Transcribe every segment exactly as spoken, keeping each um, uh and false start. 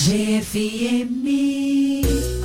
G F M.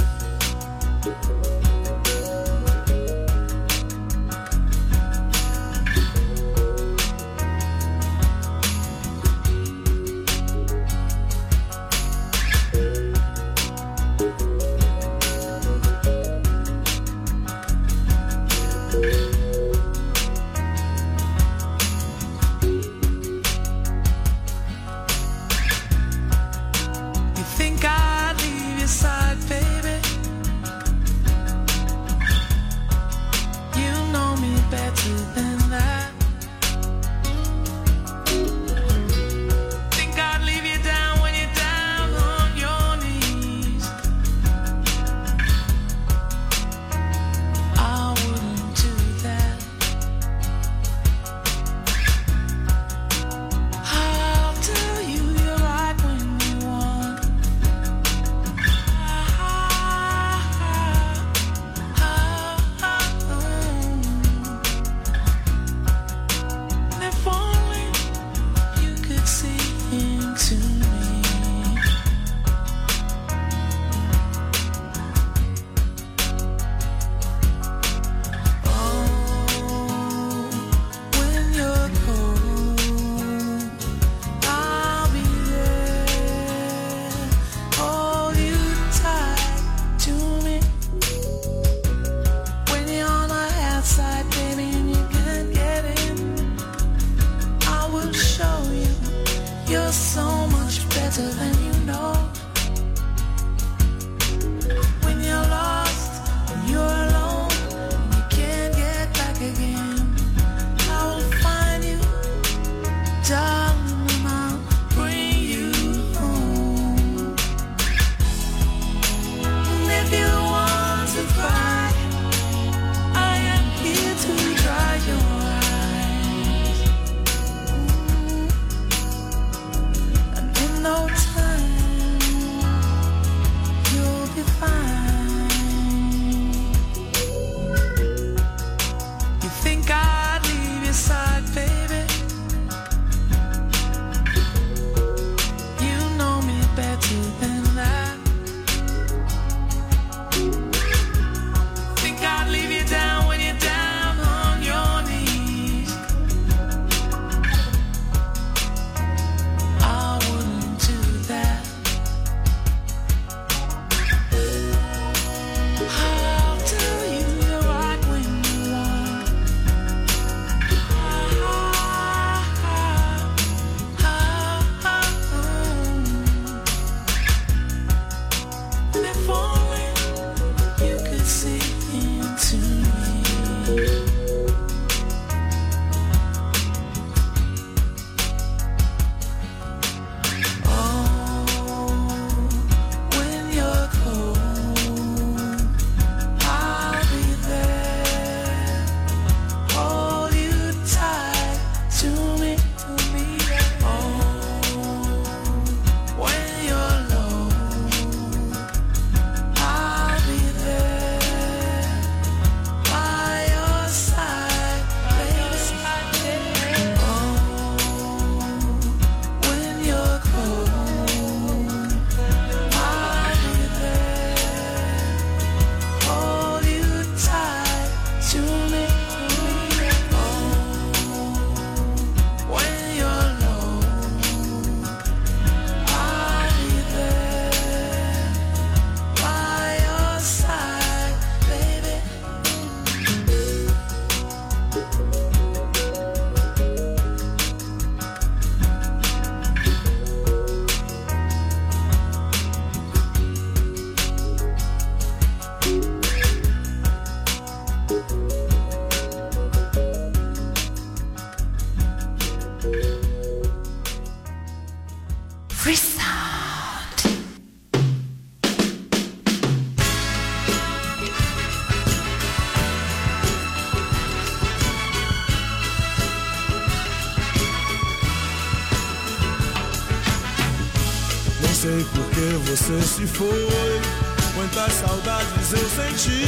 sei por que você se foi. Quantas saudades eu senti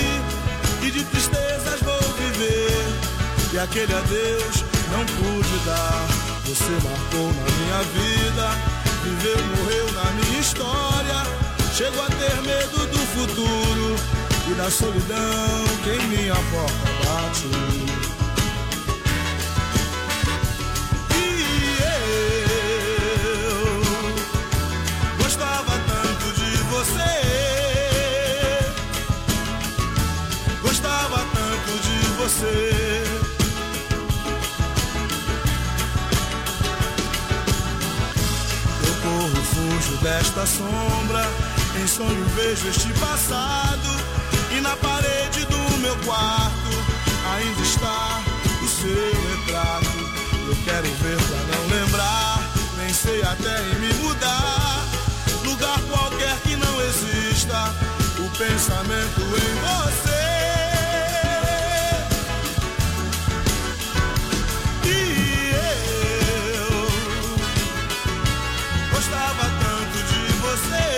e de tristezas vou viver. E aquele adeus não pude dar. Você marcou na minha vida, viveu, morreu na minha história. chego a ter medo do futuro e da solidão que em minha porta bate. E eu gostava tanto de você, gostava tanto de você. Eu corro, fujo desta sombra, em sonho vejo este passado, e na parede do meu quarto ainda está o seu retrato. Eu quero ver pra não lembrar, pensei até em me mudar, lugar qualquer que não exista o pensamento em você. E eu gostava tanto de você,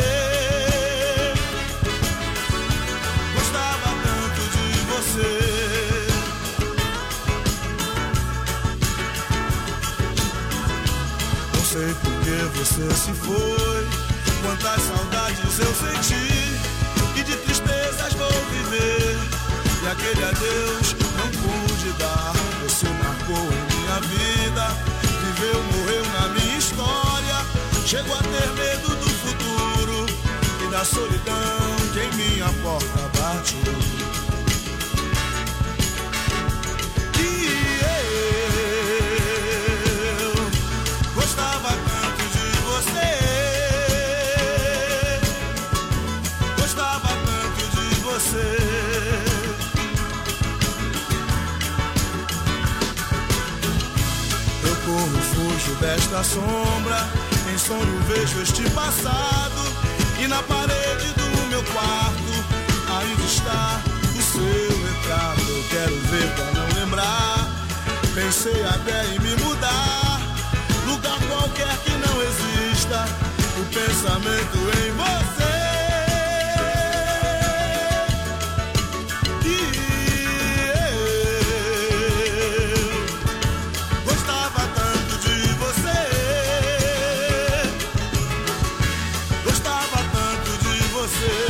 não sei por que você se foi, quantas saudades eu senti, e de tristezas vou viver, e aquele adeus não pude dar. Você marcou em minha vida, viveu, morreu na minha história, chego a ter medo do futuro e da solidão que em minha porta bate. Gostava tanto de você, gostava tanto de você. Eu corro, fujo desta sombra, em sonho vejo este passado, e na parede do meu quarto ainda está o seu retrato. Eu quero ver pra não lembrar, pensei até em me mudar, lugar qualquer que não exista o pensamento em você. E eu gostava tanto de você, gostava tanto de você.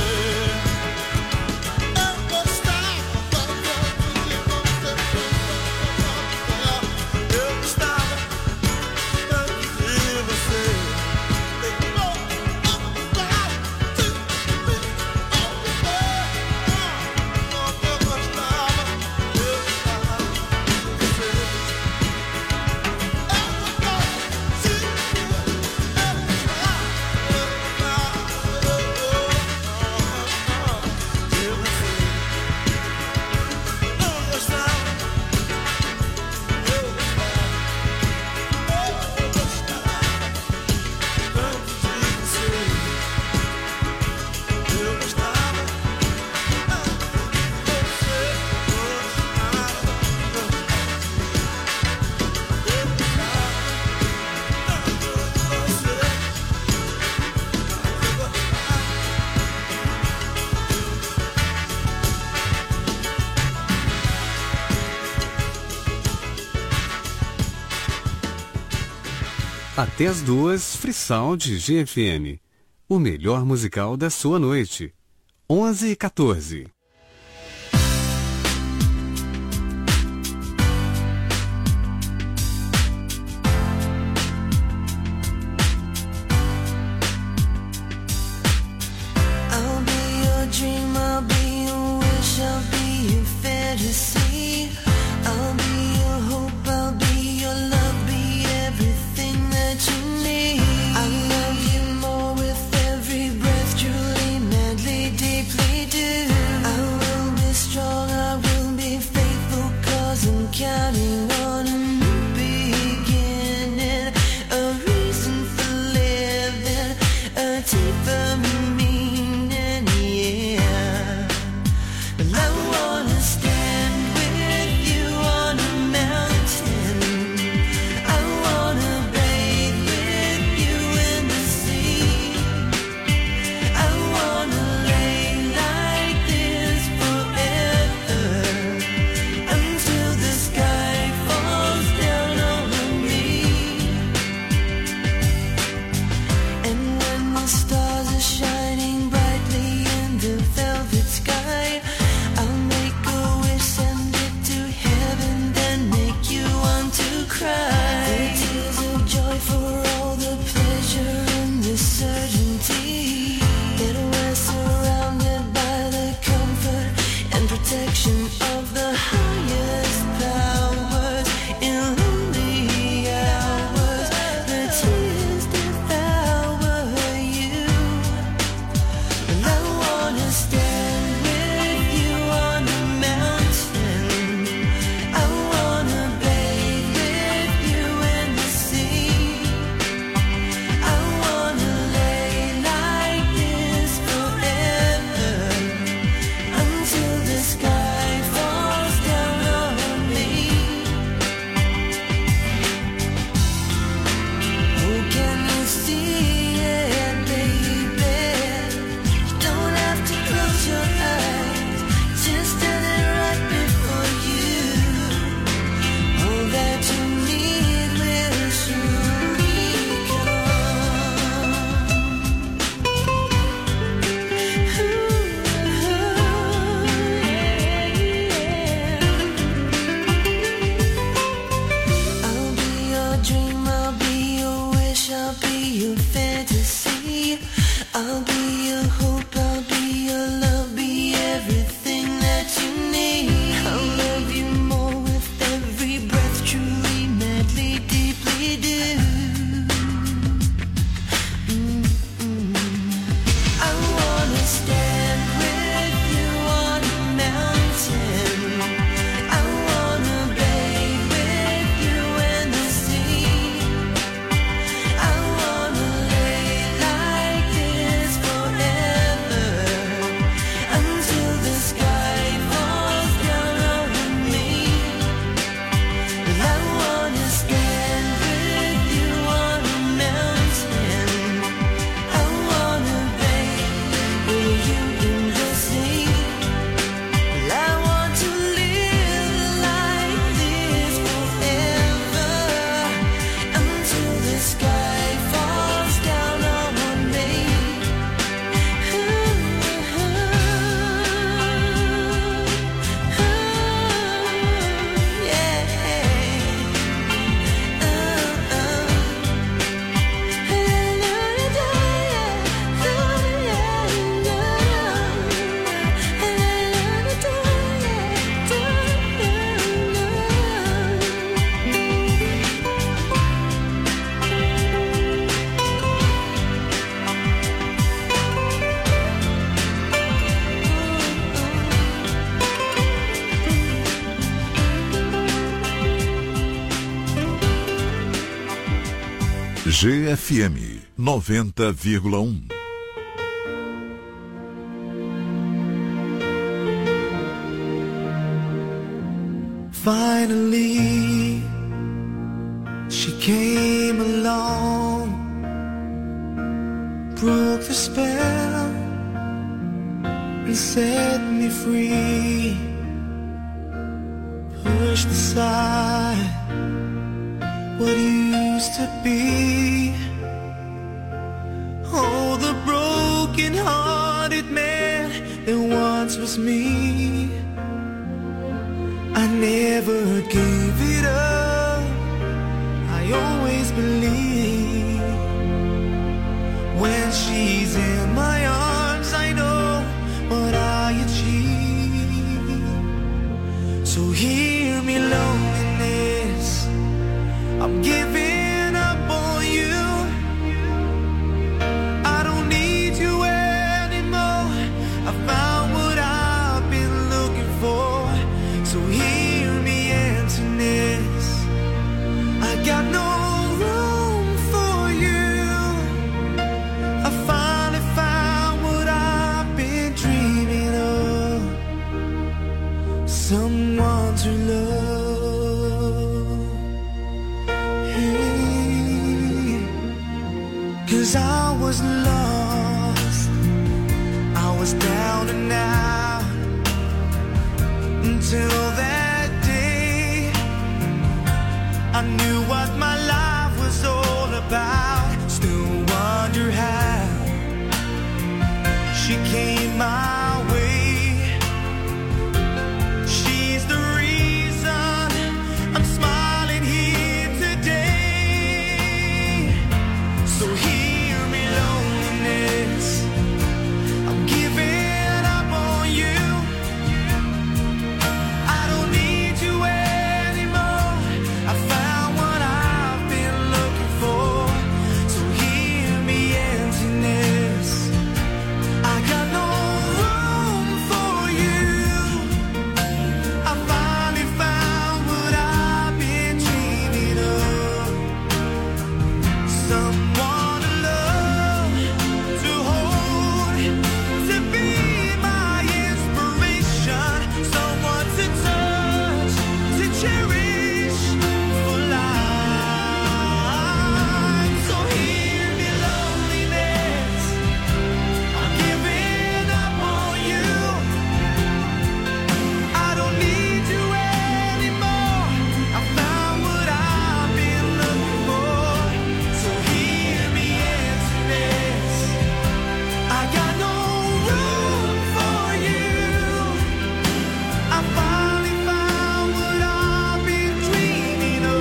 Até as duas, Free Sound G F M. O melhor musical da sua noite. onze e quatorze. I'll be your dream, I'll be your wish, I'll be your fantasy. I'll be your hope, I'll be your love, be everything that you need. I love you more with every breath, truly, madly, deeply do. I G F M noventa vírgula um. Finally, she came along, broke the spell and set me free. Pushed aside what used to be. Oh, the broken-hearted man that once was me. I never gave it up, I always believe. When she's in my arms, I know what I achieve. So hear me, loneliness, I'm giving up on you. I don't need you anymore, I found what I've been looking for. So hear me, emptiness, I got no room for you. I finally found what I've been dreaming of, someone to love. Hey, 'cause I was lost, I was down and out, until that day I knew what my life was all about. Still wonder how she came my way. She's the reason I'm smiling here today. So hear me, loneliness, I'm giving up on you. I don't need you anymore, I found what I've been looking for. So hear me, emptiness, I got no room for you. I finally found what I've been dreaming of, someone to love, to hold, to be my inspiration, someone to touch, to cherish for life. So hear me, loneliness, I'm giving up on you. I don't need you anymore, I found what I've been looking for. So hear me, emptiness, I got no room for you. I finally found what I've been dreaming of,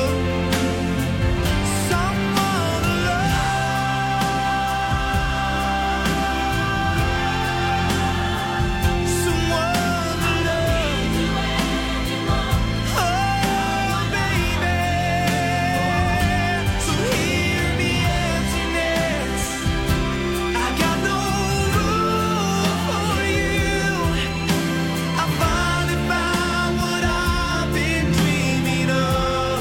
someone to love, someone to love. Oh, baby. So hear me, emptiness, I got no room for you. I finally found what I've been dreaming of.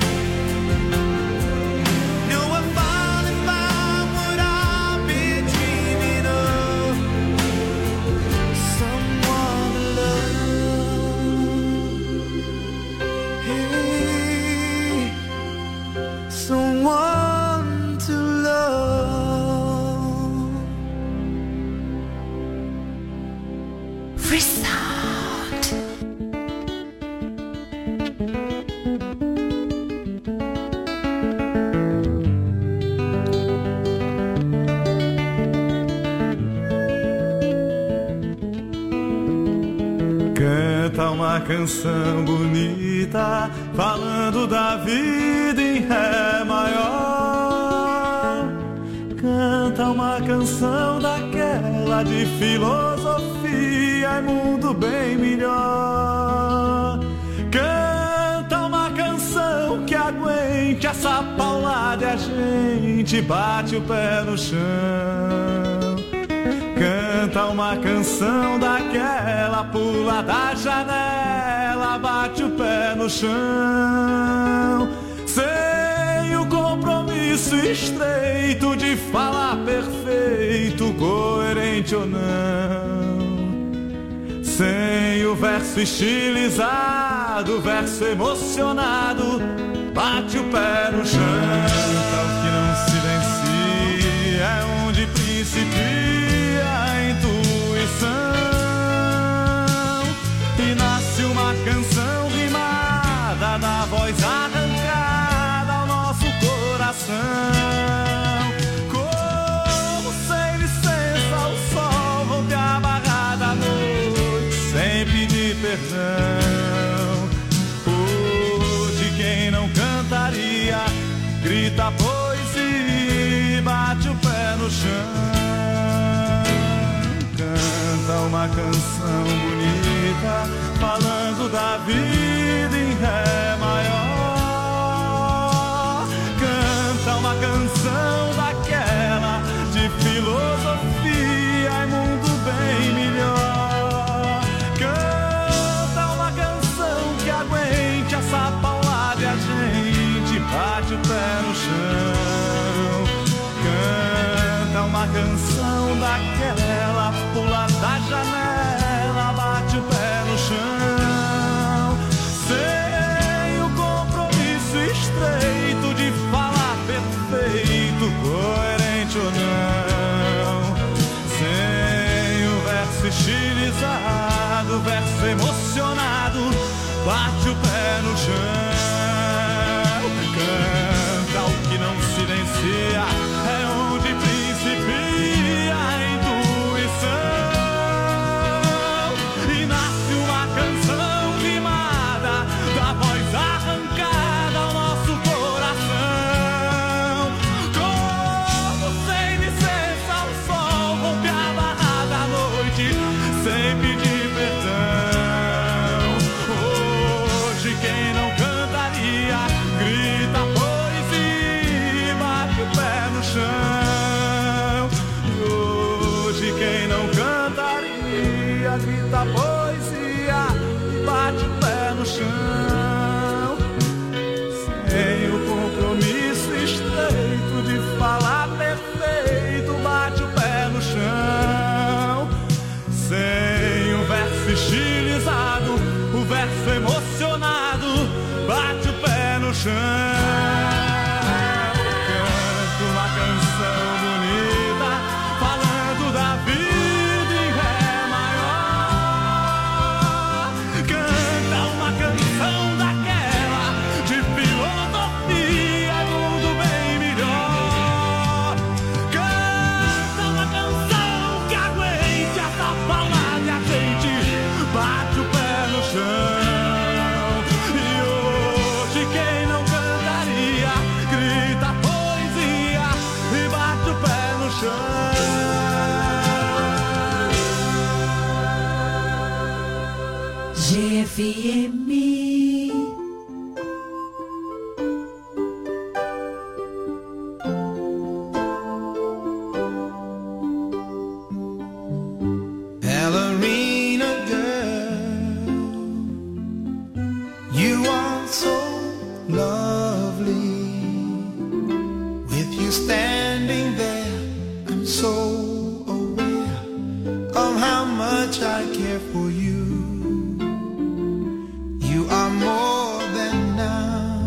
No, I finally found what I've been dreaming of, someone to love. Hey, someone to love. Resound. Canta uma canção bonita, falando da vida em Ré maior. Canta uma canção daquela de filosofia e mundo bem melhor. Canta uma canção que aguente essa paulada e a gente bate o pé no chão. Canta uma canção daquela, pula da janela, bate o pé no chão. Sem o compromisso compromisso estreito de falar perfeito, coerente ou não. Sem o verso estilizado, o verso emocionado, bate o pé no chão. Tal que não silencia é onde principia a intuição e nasce uma canção rimada da voz arrancada ao nosso coração. Como sem licença o sol rompe a barra da noite sem pedir perdão. Hoje quem não cantaria grita a poesia e bate o pé no chão. Canta uma canção bonita falando da vida em ré maior. Canta uma canção daquela de filosofia e mundo bem melhor. Canta uma canção que aguente essa paulada e a gente bate o pé no chão. Canta uma canção daquela, pula da janela, bate o pé no chão. Sem o compromisso estreito de falar perfeito, coerente ou não. Sem o verso estilizado, o verso emocionado, bate o pé no chão. Canta o que não silencia, é onde principia a intuição e nasce uma canção rimada da voz arrancada ao nosso coração. Como sem licença o sol rompe a barra da noite sem pedir perdão. Hoje quem não cantaria grita a poesia e bate o pé no chão. Hoje quem não cantaria grita a poesia e bate o pé no chão. Sem o compromisso estreito de falar perfeito, bate o pé no chão. Sem o verso estilizado, o verso emocionado, bate o pé no chão. Canto uma canção bonita falando da vida em ré maior. Canta uma canção daquela de filosofia e mundo bem melhor. Canta uma canção que aguente essa palavra e a gente bate o pé no chão. E hoje quem não cantaria grita a poesia e bate o pé no chão. G F M. Ballerina girl, you are so lovely. With you standing there, I'm so aware of how much I care for you. You are more than now.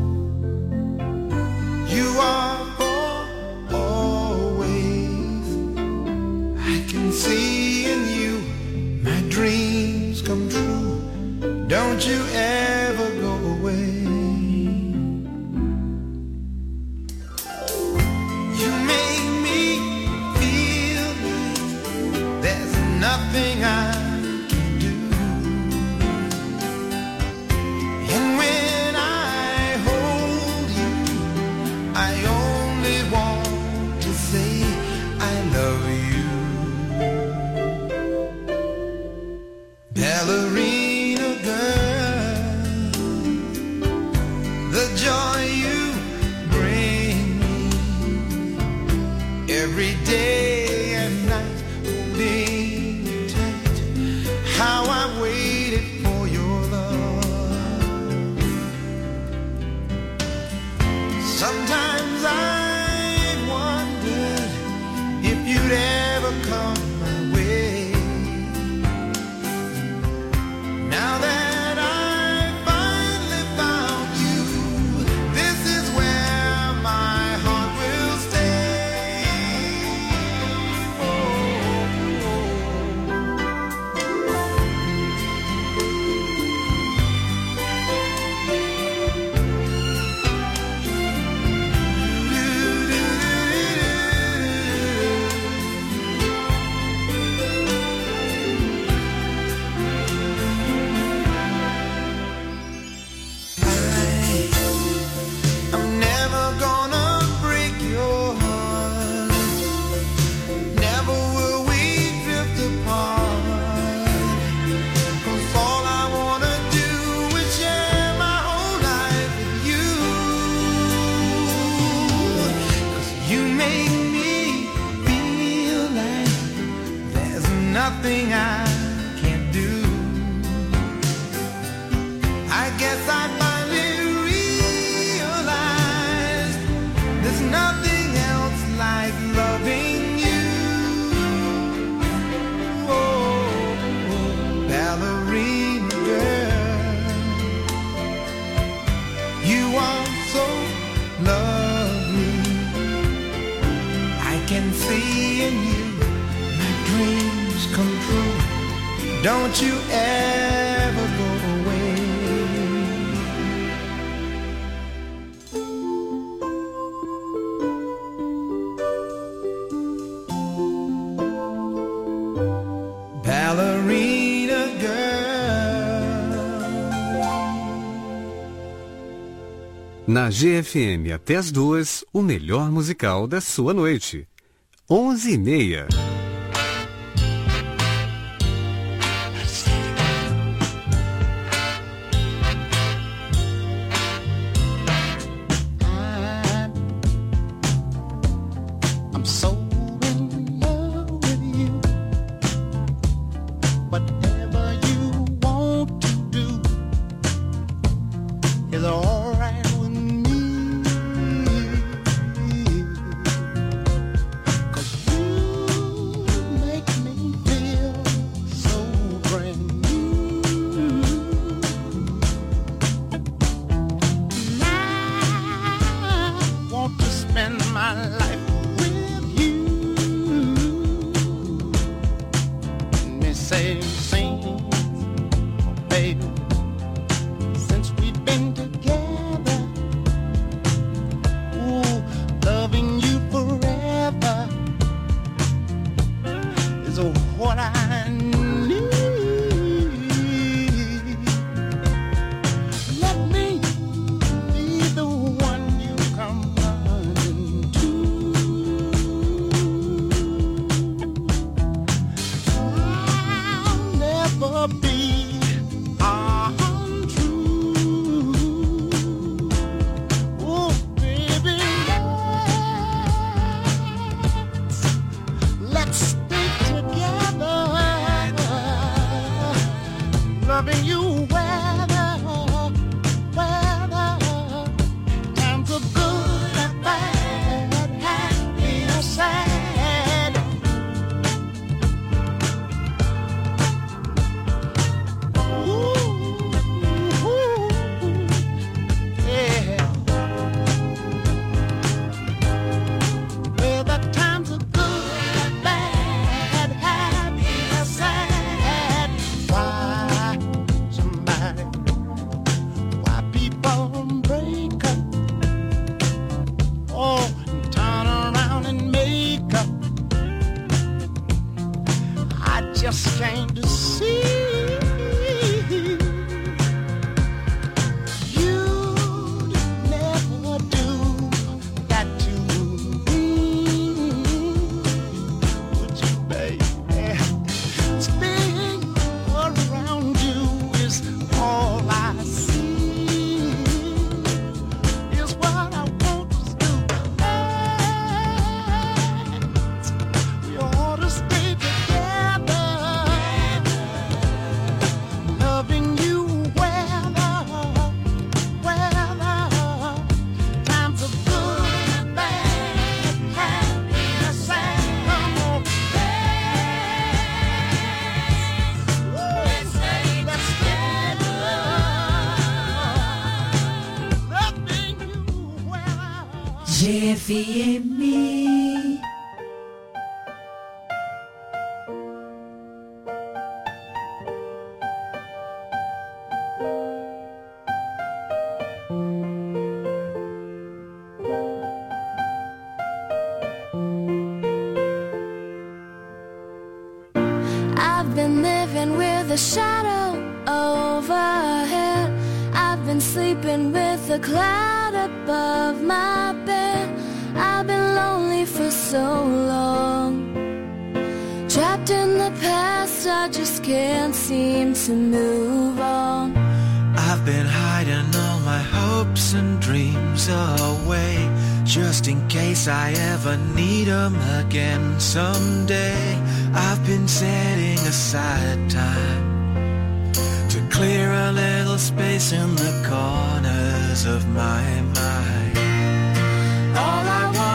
You are for always. I can see in you my dreams come true. Don't you ever go away. You make me feel like there's nothing I can do. And when I hold you, I only want to say I love you. Ballerina girl, the joy you bring me every day and night, holding you tight. How I waited for your love. Sometimes I nothing else like loving you. Oh, ballerina girl, you are so lovely. I can see in you my dreams come true. Don't you ever go away. Ballerina girl. Na G F M até as duas, o melhor musical da sua noite. Onze e meia. G F M. I've been living with a shadow overhead. I've been sleeping with a cloud above my bed. I've been lonely for so long, trapped in the past, I just can't seem to move on. I've been hiding all my hopes and dreams away, just in case I ever need them again someday. I've been setting aside time to clear a little space in the corners of my mind. All I want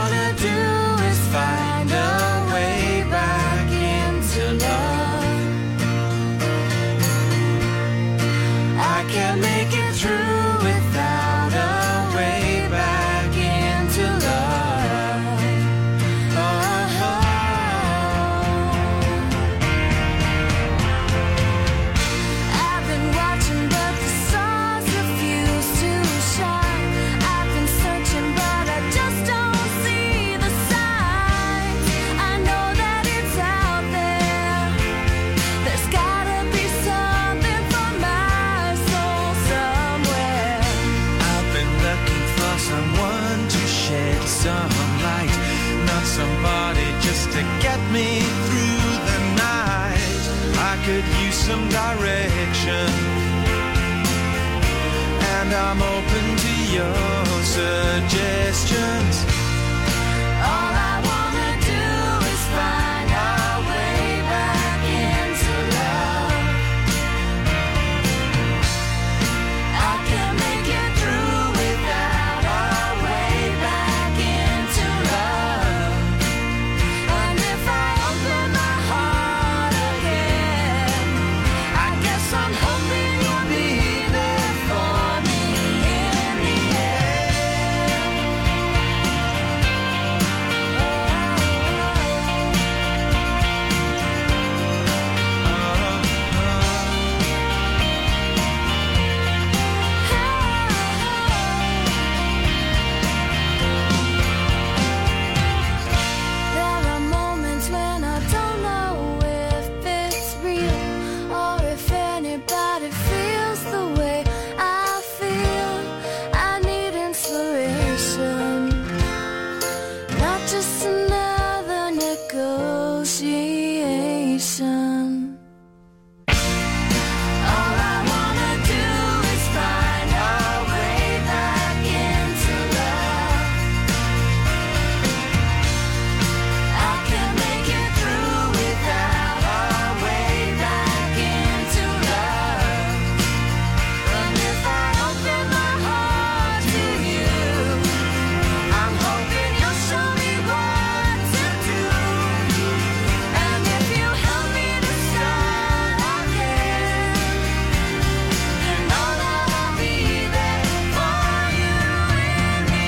somebody just to get me through the night. I could use some direction, and I'm open to your suggestions. All I wanna do is find our way back into love. I can't make it through without our way back into love. And if I open my heart again, I guess I'm hoping you'll be there for me in the end. There are moments when I don't know if it's real or if anybody feels the way I feel. I need inspiration, not just another negotiation. All I wanna do is find our way back into love. I can't make it through without our way back into love. And if I open my heart to you, I'm hoping you'll show me what to do. And if you help me to start again, you know that I'll be there for you in the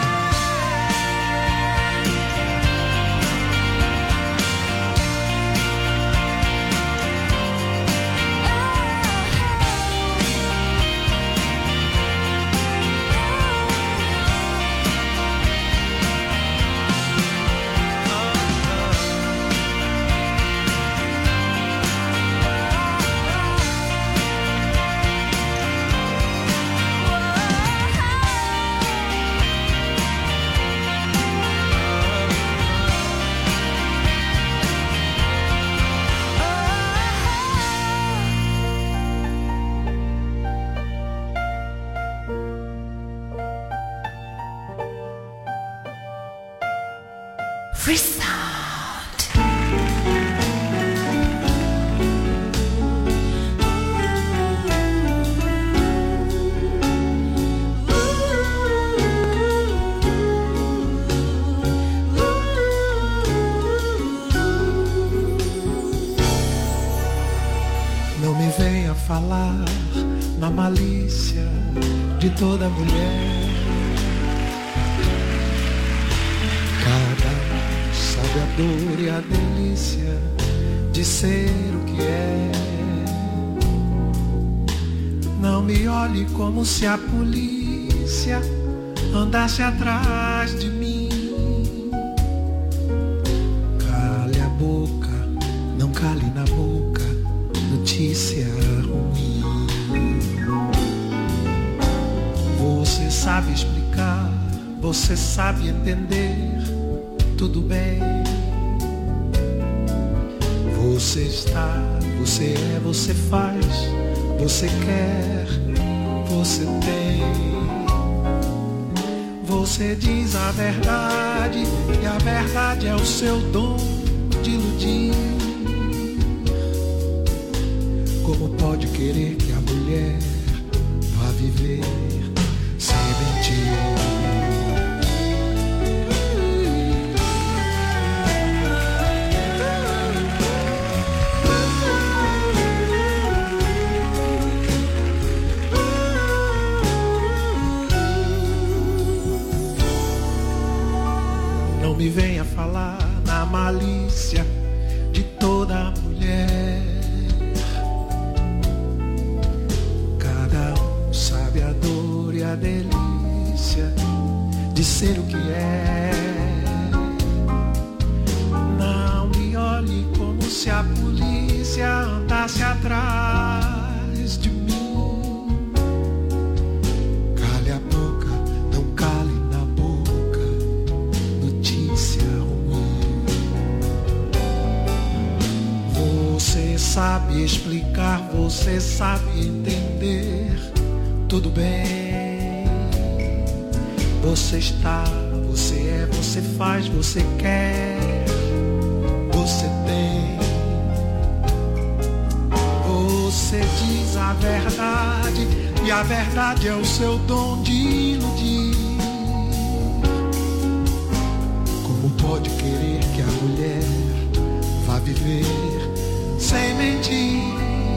Free Sound. Não me venha falar na malícia de toda mulher. Cada um sabe a dor e a delícia de ser o que é. Não me olhe como se a polícia andasse atrás de mim. Cale a boca, não cale na boca, notícia ruim. Você sabe explicar, você sabe entender, tudo bem. Você está, você é, você faz, você quer, você tem. Você diz a verdade e a verdade é o seu dom de iludir. Como pode querer que a mulher vá viver sem mentir? Não me venha falar na malícia de toda mulher. Cada um sabe a dor e a delícia de ser o que é. Não me olhe como se a polícia andasse atrás de mim. Cale a boca, não cale na boca, notícia ruim. sabe explicar, você sabe entender. Tudo bem. Você está, você é, você faz, você quer, você tem. Você diz a verdade e a verdade é o seu dom de iludir. Como pode querer que a mulher vá viver sem mentir?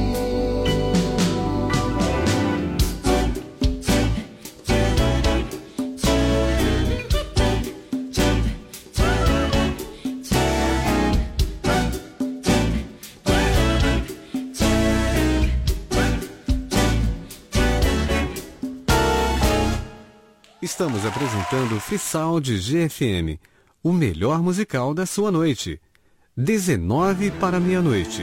Estamos apresentando o Futsal de G F M, o melhor musical da sua noite. dezenove para meia-noite.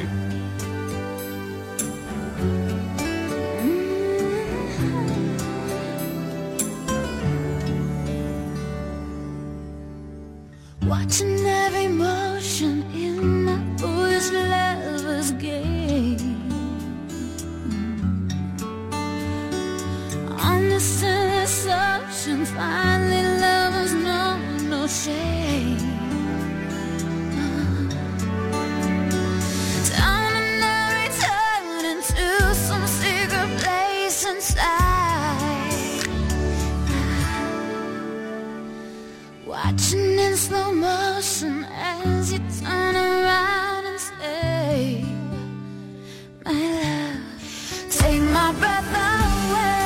Watching every motion in my foolish lover's game. On the silly ocean, finally lovers know no shame. Down and I return into some secret place inside. Watching in slow motion as you turn around and say, my love, take my breath away.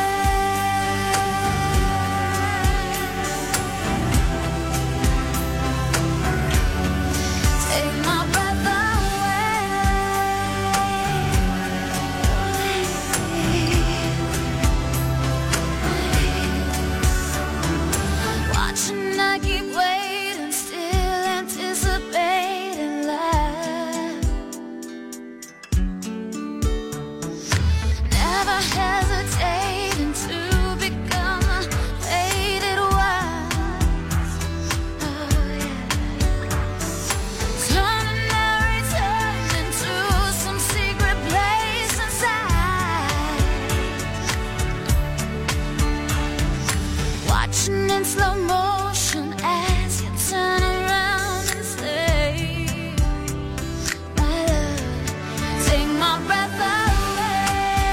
Take my breath away. Watching, I keep waiting, still anticipating life. Never hesitating to become a faded wife. Oh yeah. Turning every turn into some secret place inside. Watching in slow motion as you turn around and say, my love, take my breath away.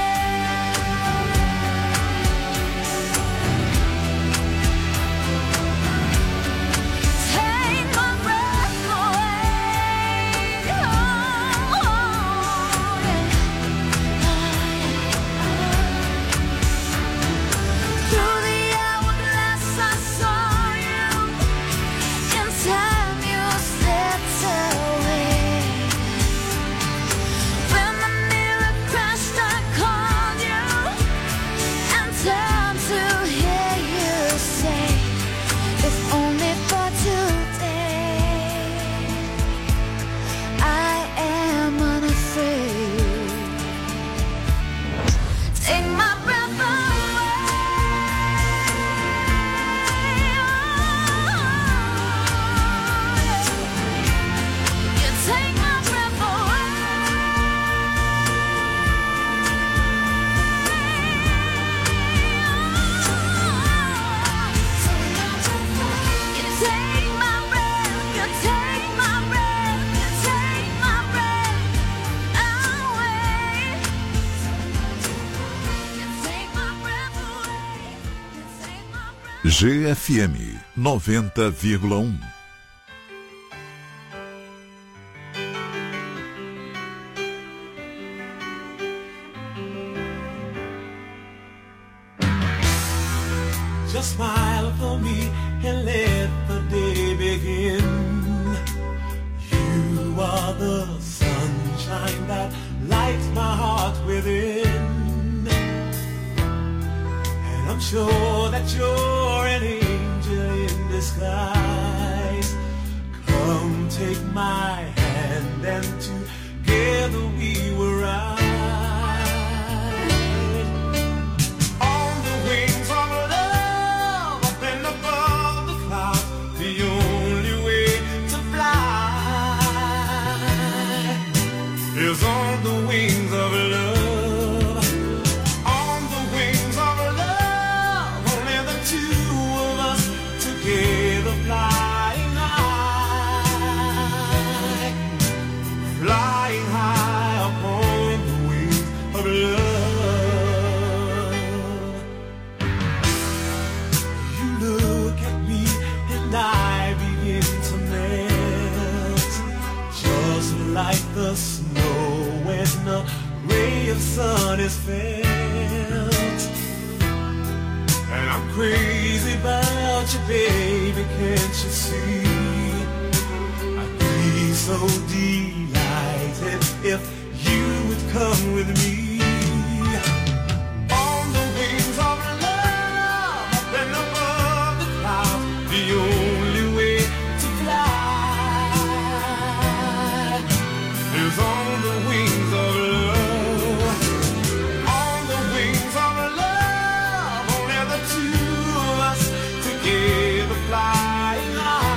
Take my breath away. Oh, oh, yeah. Through the hourglass I saw you. In time you slipped away. When the mirror crashed I called you and turned to hear you say, if only for today I am unafraid. Take my breath away. You take my breath away. You take my breath, you take my breath, you take my breath away. You take my breath away. You take my breath. G F M noventa vírgula um. Just smile for me and let the day begin. You are the sunshine that lights my heart within. And I'm sure that you're an angel in disguise. Come take my hand and together we will ride. On the wings of love, up and above the clouds, the only way to fly is on the wings begin to melt, just like the snow when a ray of sun is felt. And I'm crazy about you, baby, can't you see? I'd be so delighted if you would come with me. On the wings of love, up and above the clouds, the only way to fly is on the wings of love. On the wings of love, only the two of us together flying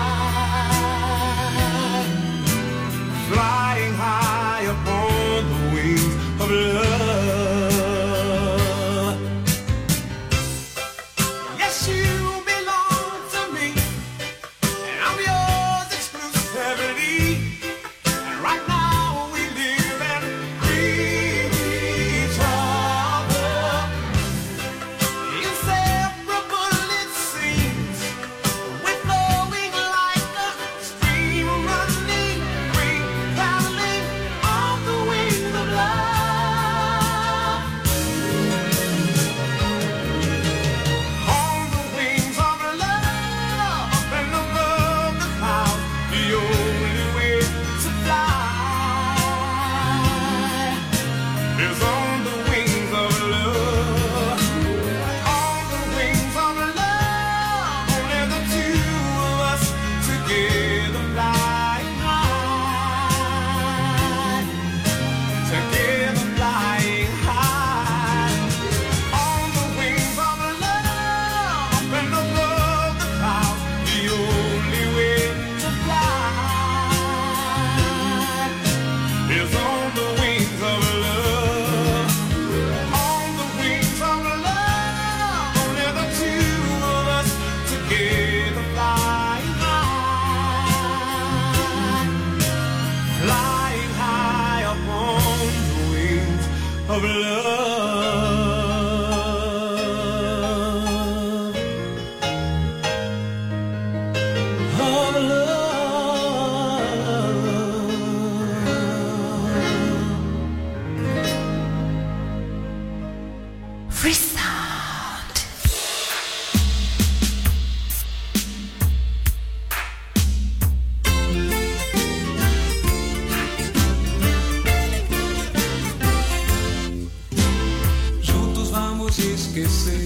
high, flying high upon the wings of love. Yes, you belong to me, and I'm yours exclusively. And right now we live and breathe each other, inseparable it seems. We're flowing like a stream, running, free, traveling on the wings of love. On the wings of love, up and above the clouds, the only way to fly is on the wings of love. On the wings of love, only the two of us together flying high, together flying high. On the wings of love, up and above the clouds, the only way to fly is on the wings of love. On the wings of love, only the two of us together flying high, flying high upon the wings of love, of love. Free Sound. Juntos vamos esquecer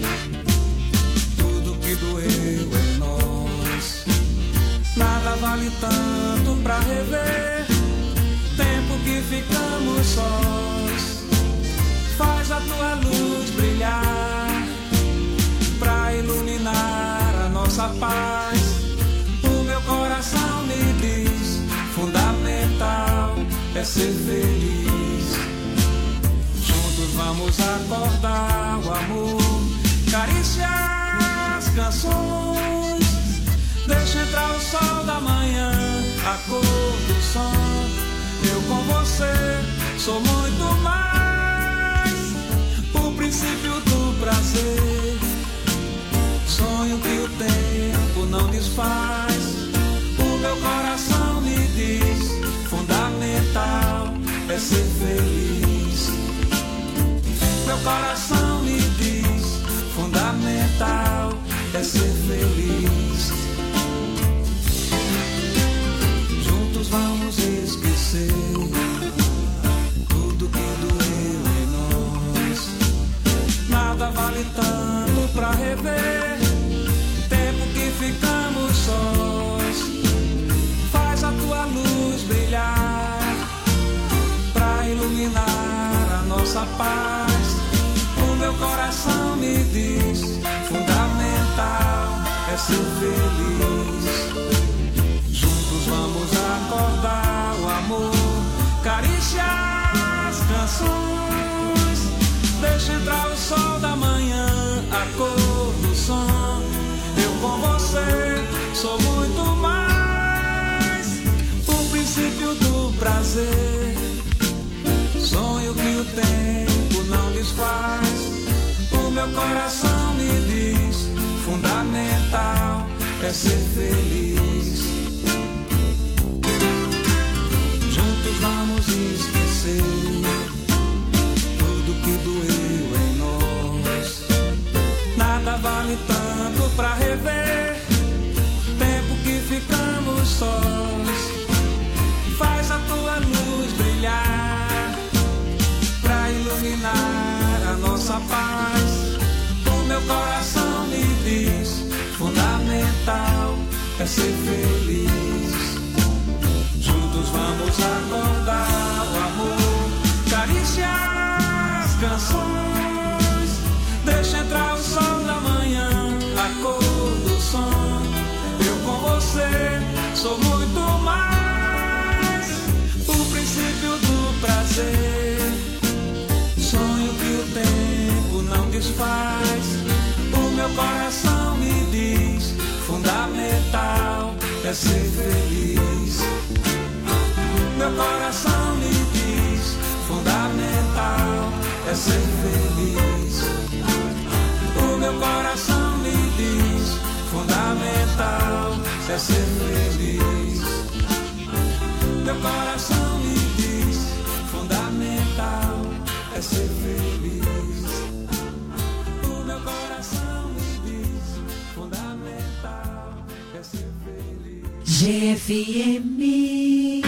tudo que doeu em nós. Nada vale tanto pra rever tempo que ficamos sós. Faz a tua luz brilhar pra iluminar a nossa paz. O meu coração me diz, fundamental é ser feliz. Juntos vamos acordar o amor, cariciar as canções. Deixa entrar o sol da manhã, a cor do som. Eu com você sou muito mais, o princípio do prazer. Sonho que o tempo não desfaz. O meu coração me diz, fundamental é ser feliz. Meu coração me diz, fundamental é ser feliz. Juntos vamos esquecer tudo que doeu em nós. Nada vale tanto pra rever tempo que ficamos sós. Faz a tua luz brilhar pra iluminar a nossa paz. O meu coração me diz, fundamental é ser feliz. Juntos vamos acordar o amor, cariciar as canções. Deixa entrar o sol da manhã, a cor do som. Eu com você sou muito mais, o princípio do prazer. Sonho que o tempo não desfaz. O meu coração me diz, fundamental é ser feliz. é ser feliz. Juntos vamos acordar o amor, carícias, canções. Deixa entrar o sol da manhã, a cor do som. Eu com você sou muito mais. O princípio do prazer, sonho que o tempo não desfaz. O meu coração me diz, fundamental é ser feliz. Meu coração me diz, fundamental é ser feliz. O meu coração me diz, fundamental é ser feliz. Meu coração me diz, fundamental é ser feliz. O meu coração me diz, fundamental é ser feliz. G F M.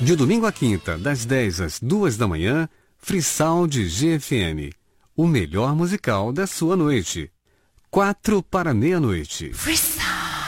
De domingo a quinta, das dez às duas da manhã, Freesound G F M. O melhor musical da sua noite. Quatro para meia-noite. Freesound.